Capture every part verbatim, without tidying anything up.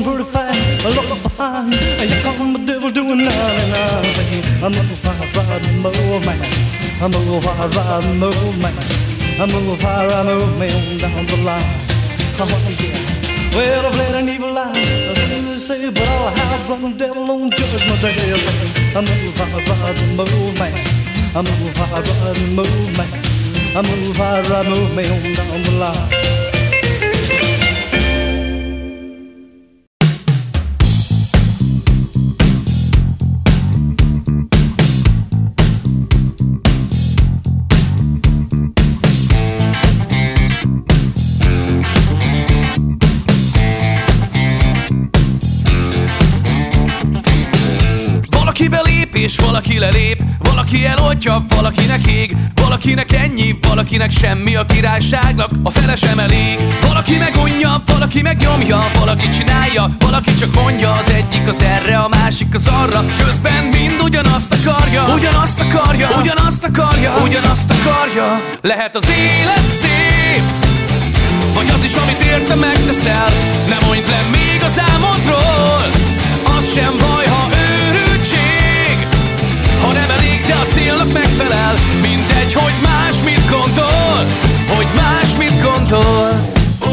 pretty fast, I look behind, here come the devil doing ninety-nine, saying, I'm a fire, fire, move man, I'm a fire, fire, move man, I'm a fire, move me on down the line. Oh yeah. Well, I've led an evil life, they say, but I'll have from the devil on judgment day. I say, I'm a fire, fire, move man, I'm a fire, fire, move man, I'm a fire, move me on down the line. És valaki lelép, valaki eloltja, valakinek ég, valakinek ennyi, valakinek semmi, a királyságnak a fele sem elég. Valaki megunja, valaki megnyomja, valaki csinálja, valaki csak mondja, az egyik az erre, a másik az arra, közben mind ugyanazt akarja, ugyanazt akarja, ugyanazt akarja, ugyanazt akarja. Lehet az élet szép, vagy az is, amit érte megteszel, ne mondd le még az álmodról, az sem baj, ha őrültség, ha nem elég, de a célnak megfelel. Mindegy, hogy más mit gondol, hogy más mit gondol.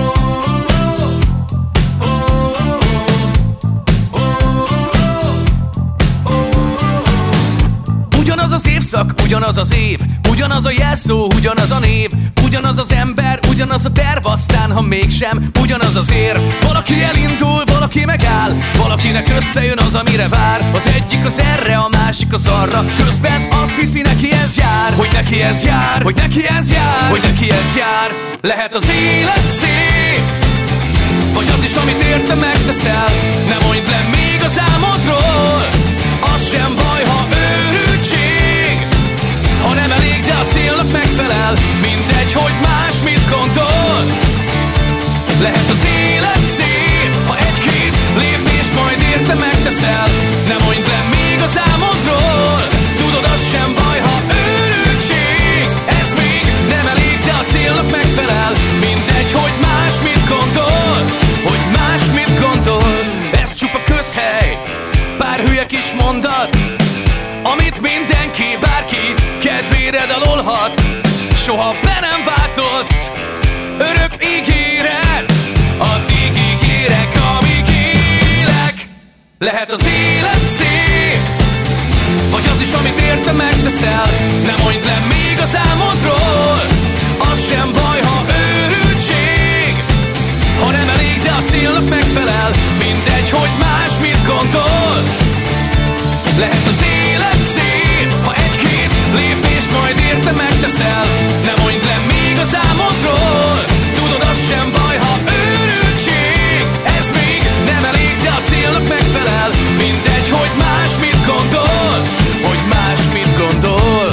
Ugyanaz az évszak, ugyanaz az év, ugyanaz a jelszó, ugyanaz a név, ugyanaz az ember, ugyanaz a terv, aztán ha mégsem, ugyanaz az érv. Valaki elindul, valaki megáll, valakinek összejön az, amire vár. Az egyik az erre, a másik az arra, közben azt hiszi, neki ez jár, hogy neki ez jár, hogy neki ez jár, hogy neki ez jár. Lehet az élet szép, vagy az is, amit érte megteszel, ne mondd le még az álmodról, az sem baj, ha őrültség, ha nem elég, de a célnak megfelel. Mindegy, hogy más mit gondol. Lehet az élet szép, ha egy-két lépést majd érte megteszel, ne mondd le még az álmodról. Tudod, az sem baj, ha őrültség, ez még nem elég, de a célnak megfelel. Mindegy, hogy más mit gondol, hogy más mit gondol. Ez csupa közhely, pár hülye kis mondat, amit mindenki, bárki kedvére dalolhat. Soha be nem váltott örök ígéret, addig ígérek, amíg élek. Lehet az élet szép, vagy az is, amit érte megteszel, ne mondd le még az álmodról, az sem baj, ha őrültség, ha nem elég, de a célnak megfelel. Mindegy, hogy más mit gondol. Lehet az élet szép, ha egy-két lépést majd érte megteszel, ne mondd le még az álmodról. Tudod, az sem baj, ha őrültség, ez még nem elég, de a célnak megfelel. Mindegy, hogy más mit gondol, hogy más mit gondol.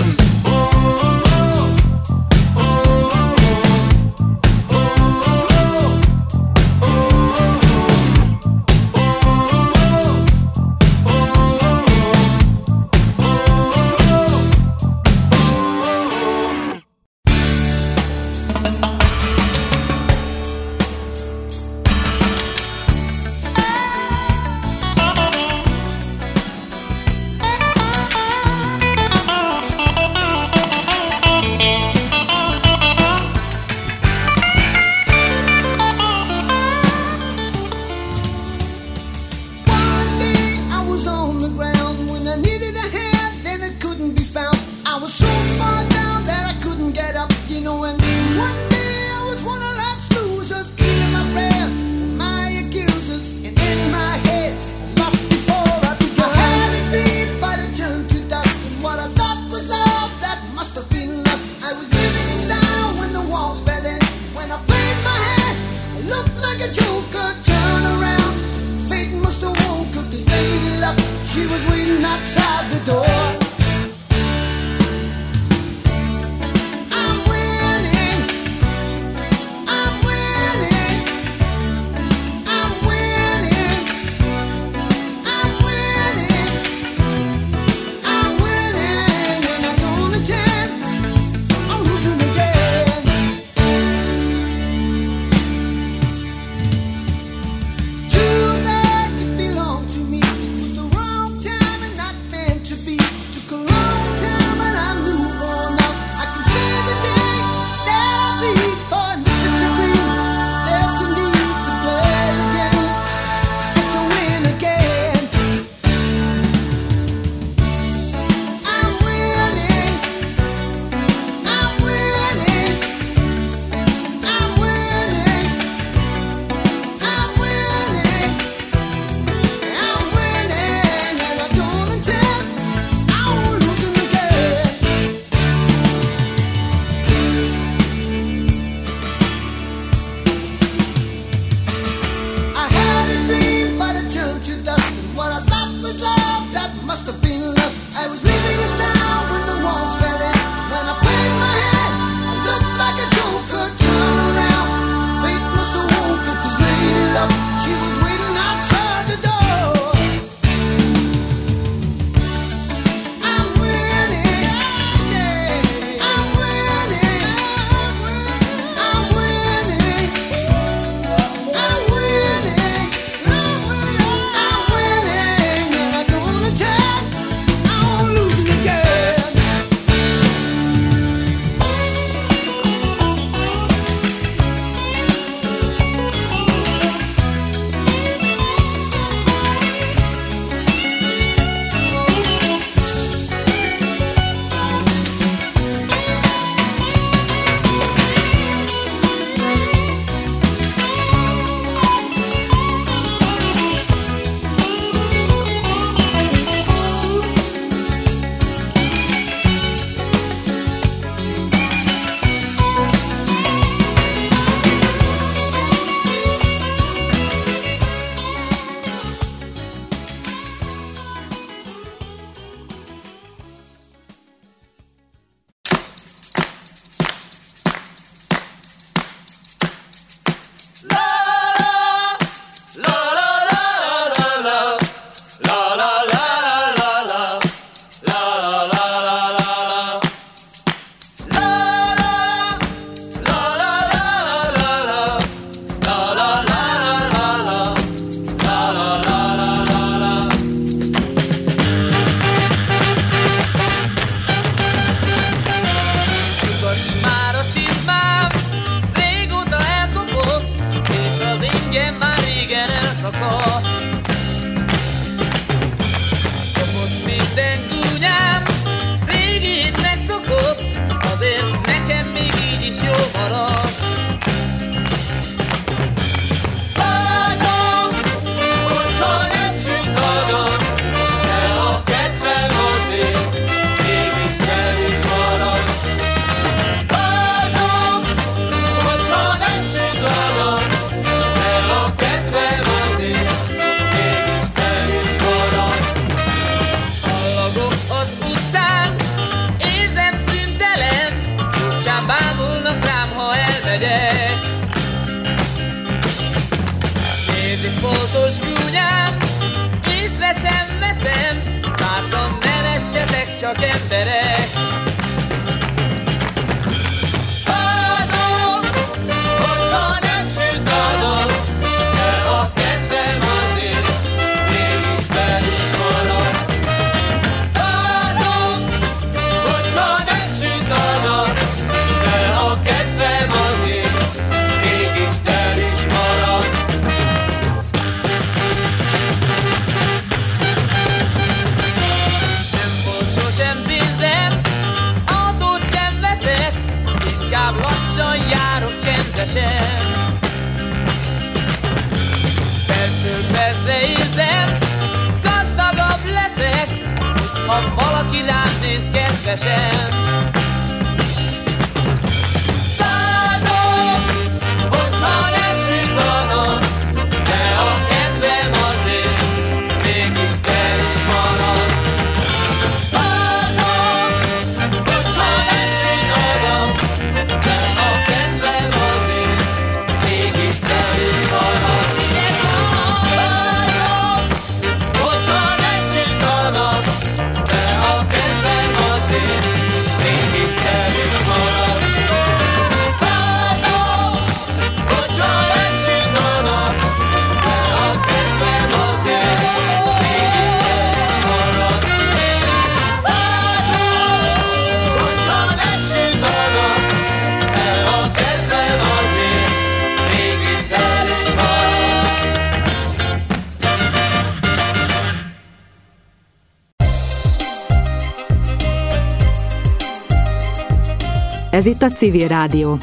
Kapott minden gúnyám, régi és megszokott, azért nekem még így is jó maradt. Vágyom, hogyha nem sütanak, de a kedvem azért mégis velük marad. Vágyom, hogyha nem sütanak, de a kedvem azért mégis velük marad. Hallagok az utcán, érzem szüntelen, furcsán bámulnak rám, ha elmegyek. Nézik foltos gúnyám, észre sem veszem, bátran ne vessetek, csak emberek. Vágyom, hogyha nem sütanak, de a kedvem azért mégis velük marad. Vágyom, hogyha nem sütanak, de a kedvem azért mégis velük marad. Nem volt sosem pénzem, autót sem veszek, inkább lassan járok csendesen. Percről percre érzem, gazdagabb leszek, ha valaki rám néz kedvesen. Vágyom, hogyha nem sütanak, de a kedvem azért mégis velük marad. Vágyom, hogyha nem sütanak, de a kedvem azért mégis velük marad. Vágyom, hogyha nem sütanak, de a kedvem azért mégis velük marad. Vágyom, hogyha nem sütanak, de a kedvem azért mégis velük marad. Vágyom, hogyha nem sütanak, de a kedvem azért mégis velük marad. Ez itt a Civil Rádió.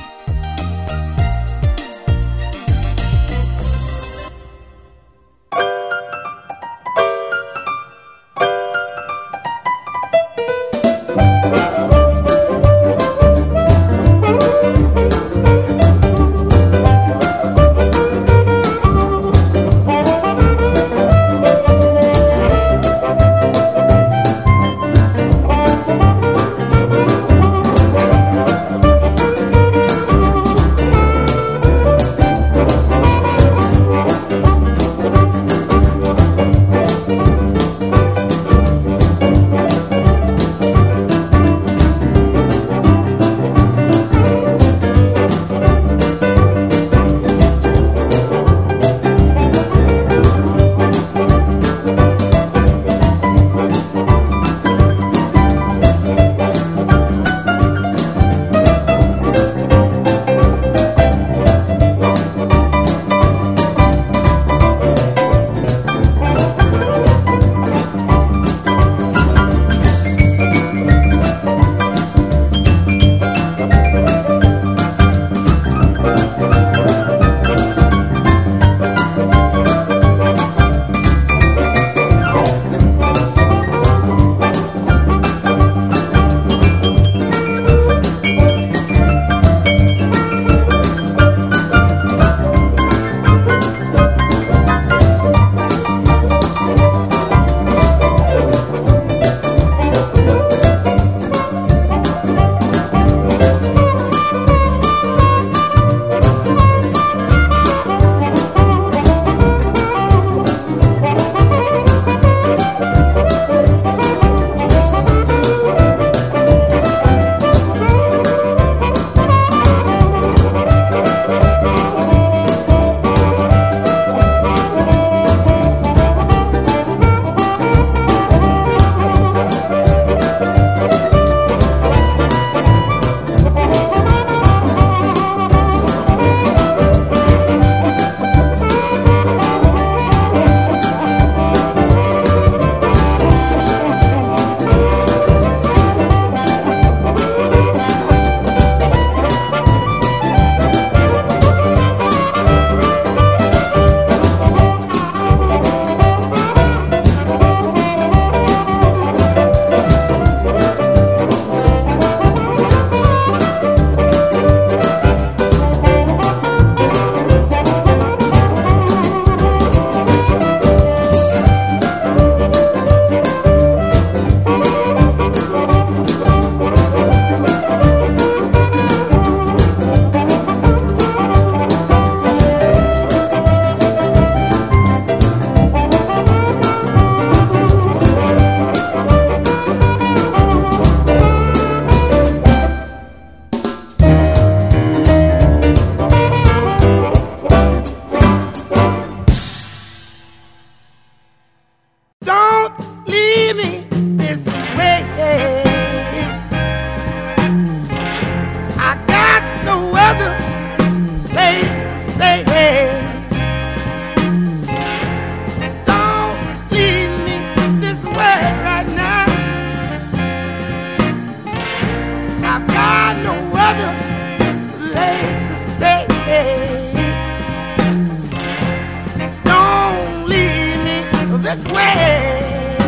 this way.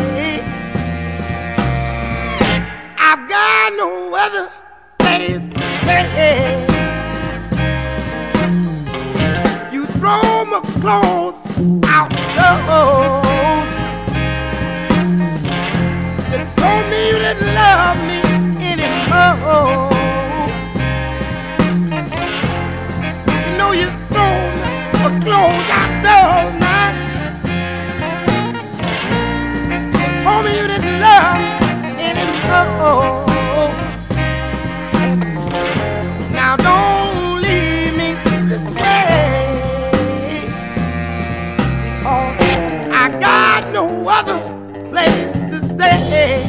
I've got no other place to stay. You throw my clothes out the doors. You told me you didn't love me anymore. You know you throw my clothes out the night. You told me you didn't love me anymore. Now don't leave me this way, because I got no other place to stay.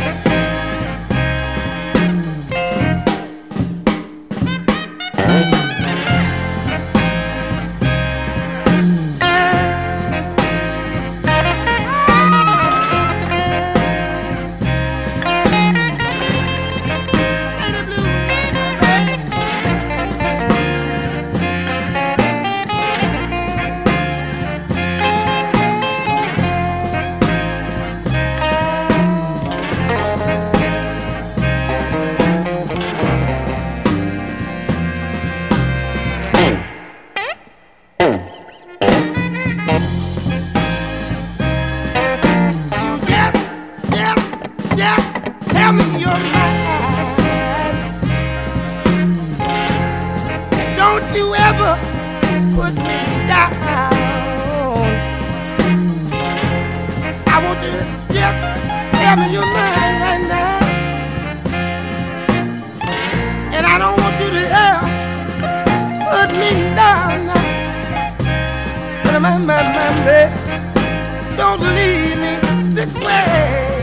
Don't leave me this way,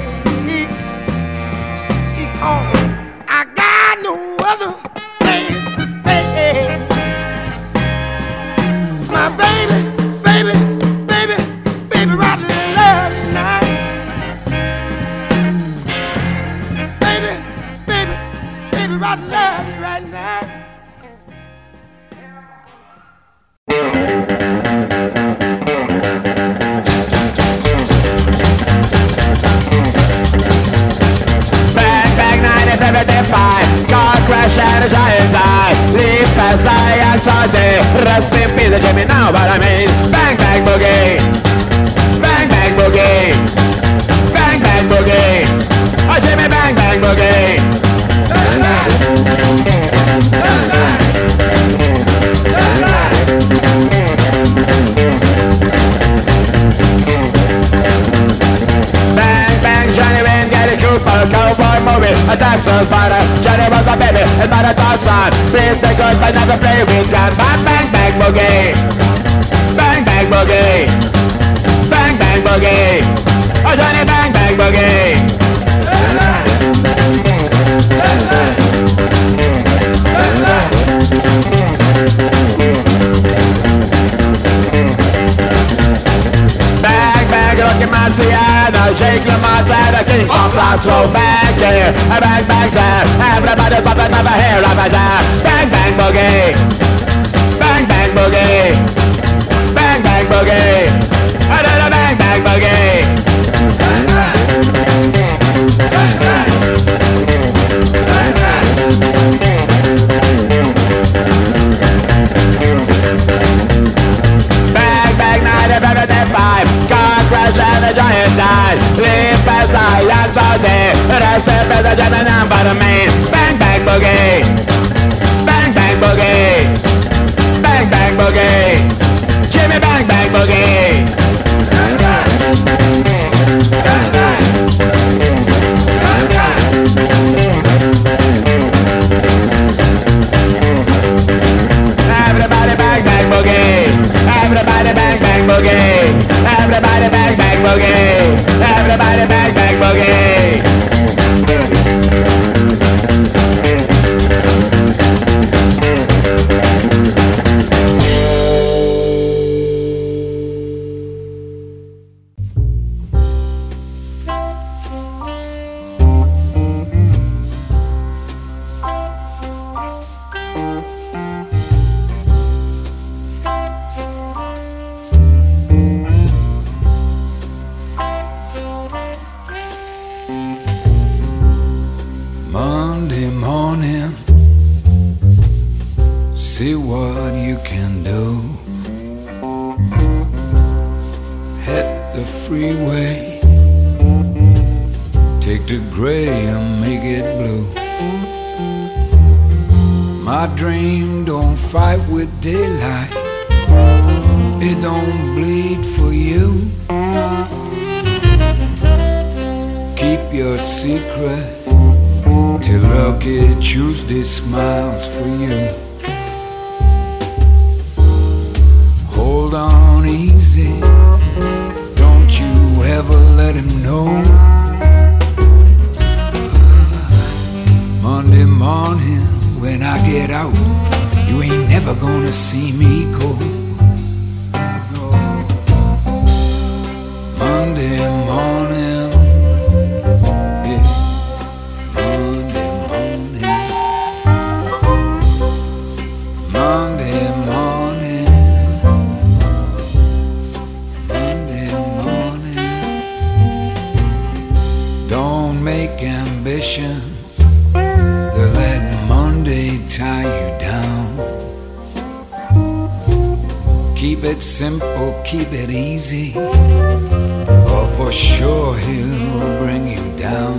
because I got no other place to stay. My baby, baby, baby, baby, right love tonight. Baby, baby, baby, right love me right now. Car crash and a giant eye. Leave past I and today. Rest in peace, Jimmy, now what I mean. Bang bang boogie. Bang bang boogie. Bang bang boogie. Oh Jimmy, bang bang boogie. Bang bang. Bang bang. Bang bang. Bang bang Johnny Wayne, get a trooper, cowboy movie, a dancer's partner. Johnny was a baby, and by the thoughts on. Please take good, but never play with gun. Bang bang bang boogie. Bang bang boogie. Bang bang boogie. Oh Johnny, bang bang boogie. Bang bang. Bang bang. Bang bang. Bang bang, Rocky Marciano, Jake LaMotta, the king of last row. Bang here, bang bang there, everybody popping up a hair of a jam. Bang bang boogie, bang bang boogie, bang bang boogie, a little bang bang boogie. Bang bang, bang bang, bang bang. Bang bang night of seventy-five, car crash and a giant died. Leave past I and today, rest in peace, a gentleman but a man. Bang bang boogie, bang bang boogie, bang bang boogie, Jimmy bang bang boogie. Bang bang, bang bang, bang bang. Everybody bang bang boogie. Everybody bang bang boogie. Everybody bang bang boogie. Everybody bang bang boogie. freeway. Take the gray and make it blue. My dream don't fight with daylight. It don't bleed for you. Keep your secret till Lucky Tuesday smiles for you. Hold on easy, don't you ever let him know. Monday morning when I get out, you ain't never gonna see me go. No. Monday morning, yeah. Monday morning, Monday morning, Monday morning. Don't make ambitions to let Monday tie you down. Keep it simple, keep it easy, or for sure he'll bring you down.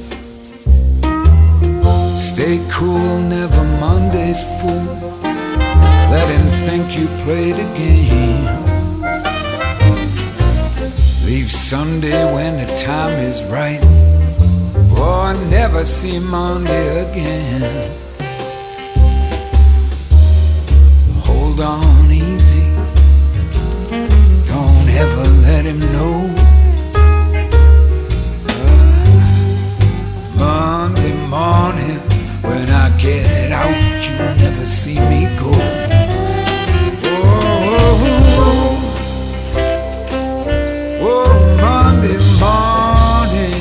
Stay cool, never Monday's fool. Let him think you played a game. Leave Sunday when the time is right, or never see Monday again. Hold on easy, don't ever let him know. Uh, Monday morning when I get out, you never see me go. Oh, oh, oh, oh, Monday morning.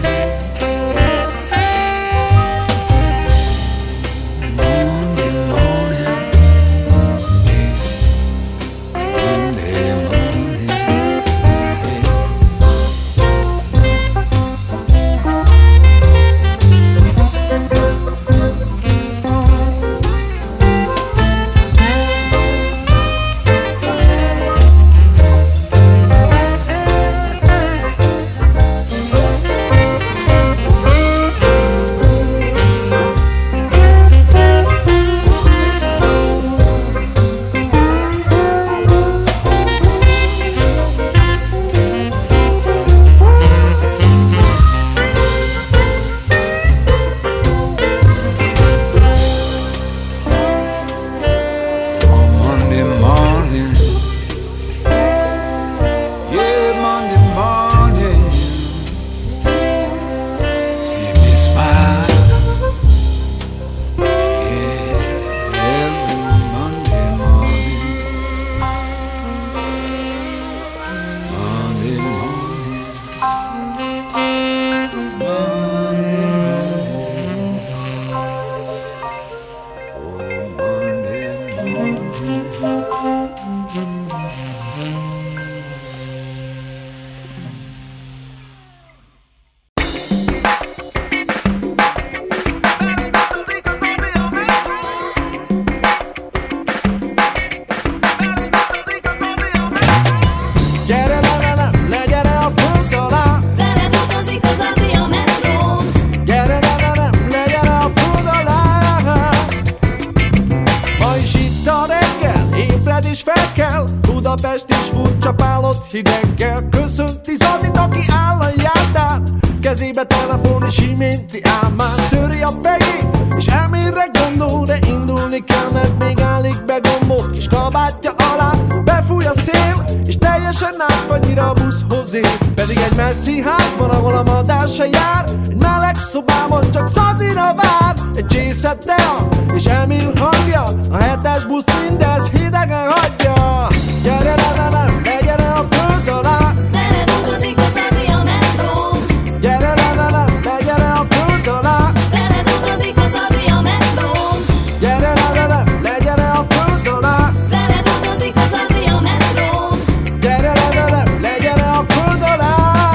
Budapest is furcsa pálott hideggel. Köszönti Zazit, aki áll a járdán. Kezébe telefon és iménti álmán. Töri a fejét és elmére gondol, de indulni kell, mert még állik be gombot. Kis kabátja alá befúj a szél, és teljesen átfagy, mire a buszhoz ér. Pedig egy messzi házban, ahol a madár se jár, egy meleg szobában csak Zazira vár. Egy csészet tea és Emil hangja, a hetes busz mindez hidegen hagyja. Gyere, ne, ne, ne, legyen a föld alá. Vele dolgozik a Zazi a metrón. Gyere, ne, ne, ne, legyen a föld alá. Vele dolgozik a Zazi a metrón. Gyere, ne, ne, ne, legyen a föld alá. Vele dolgozik a Zazi a metrón. Gyere, ne, ne, ne, legyen a föld alá.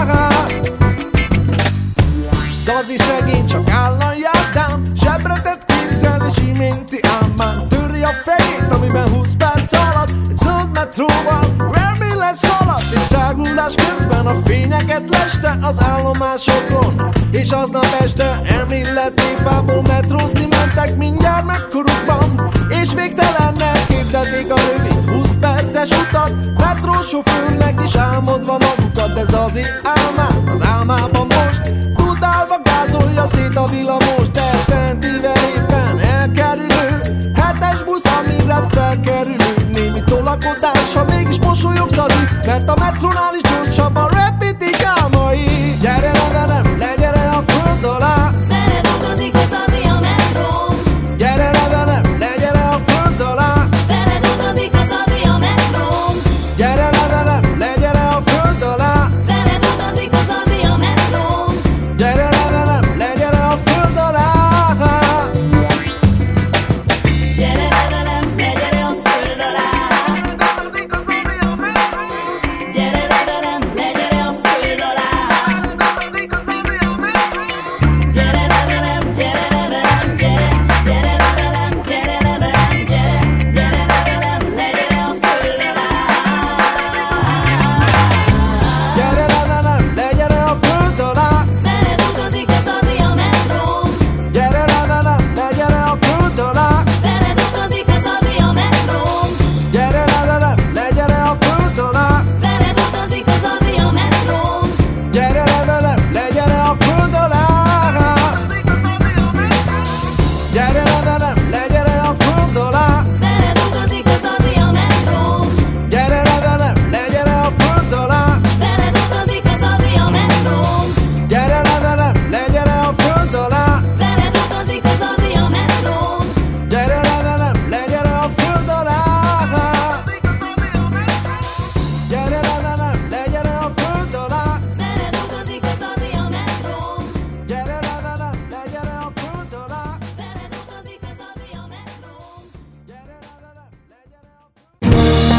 Zazi szegény csak áll a járdán, sebretett kézzel és iménti álmán. Töri a fejét, amiben húsz perc alatt egy zöld metróval fekete leste az állomásokon, és aznap este elméletnéfából metrózni mentek mindjárt megkorukban, és végtelennel képzelték a rövid húsz perces utat, metrósofőrnek is álmodva magukat, de Zazi álmát az álmában most tudálva gázolja szét a villamos, de centivel éppen elkerülő hetes busz, amire felkerülő némi tolakodása, mégis mosolyog Zazi, mert a metrónál is gyorsabban repítik álmai. Gyere le velem, legyere a föld alá, Vele dolgozik a Zazi a metrón. gyere le velem, legyere a föld alá, Vele dolgozik a Zazi a metrón. gyere le velem, legyere a föld alá, Vele dolgozik a Zazi a metrón. gyere le velem, legyere a föld alá. Gyere le velem, legyere a föld alá. Gyere le velem, legyere a föld alá. Gyere le velem, gyere le velem, gyere. Gyere le velem, gyere le velem, gyere. Gyere le velem, legyere a föld alá. Gyere le velem, legyere a föld alá, Vele dolgozik a Zazi a metrón. gyere le velem, legyere a föld alá, Vele dolgozik a Zazi a metrón. gyere le velem, legyere a föld alá, Vele dolgozik a Zazi a metrón. gyere le velem, legyere a föld alá. Gyere le velem, legyere a föld alá, Vele dolgozik a Zazi a metrón. gyere le velem, legyere a föld alá, Vele dolgozik a Zazi a metrón. gyere le velem, legyere a föld alá, Vele dolgozik a Zazi a metrón. gyere le velem, legyere a föld alá. Gyere le velem, legyere a föld alá, Vele dolgozik a Zazi a metrón. gyere le velem, legyere a föld alá, Vele dolgozik a Zazi a metrón. gyere le velem, legyere a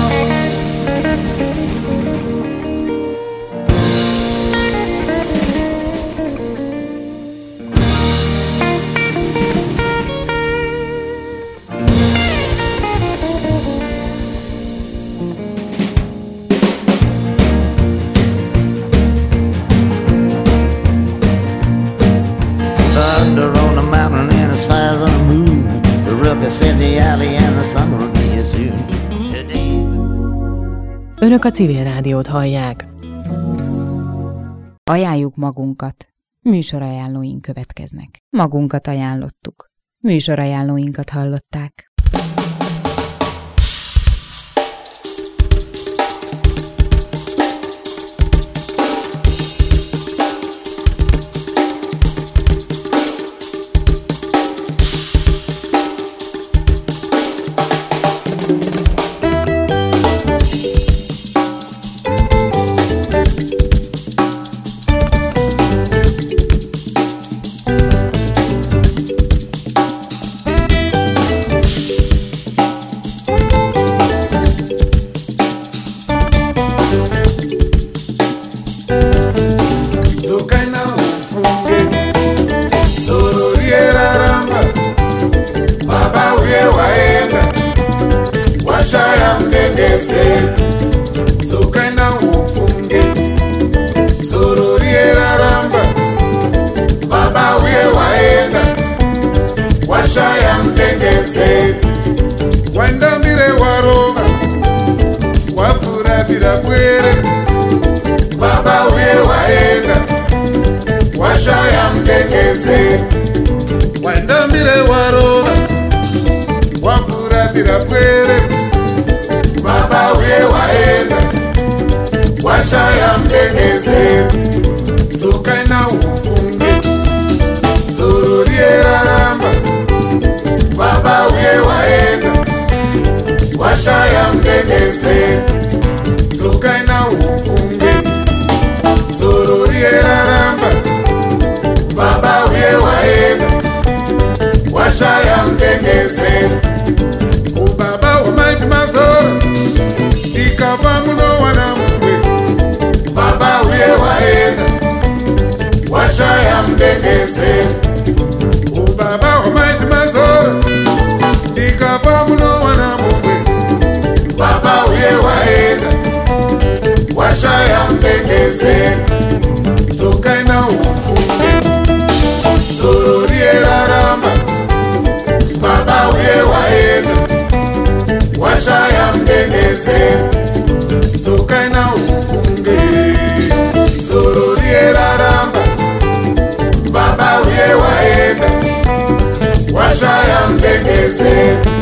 Thunder on the mountain and as far as on the moon. The ruckus in the alley and the sun will be here soon. Today. Önök a Civil Rádiót hallják. Ajánljuk magunkat. Műsorajánlóink következnek. Magunkat ajánlottuk. Műsorajánlóinkat hallották. Baba uye waenda washaya mdengeze mbengezera dzokaina ufunge zoro rieraramba baba uye waenda washaya mbengezera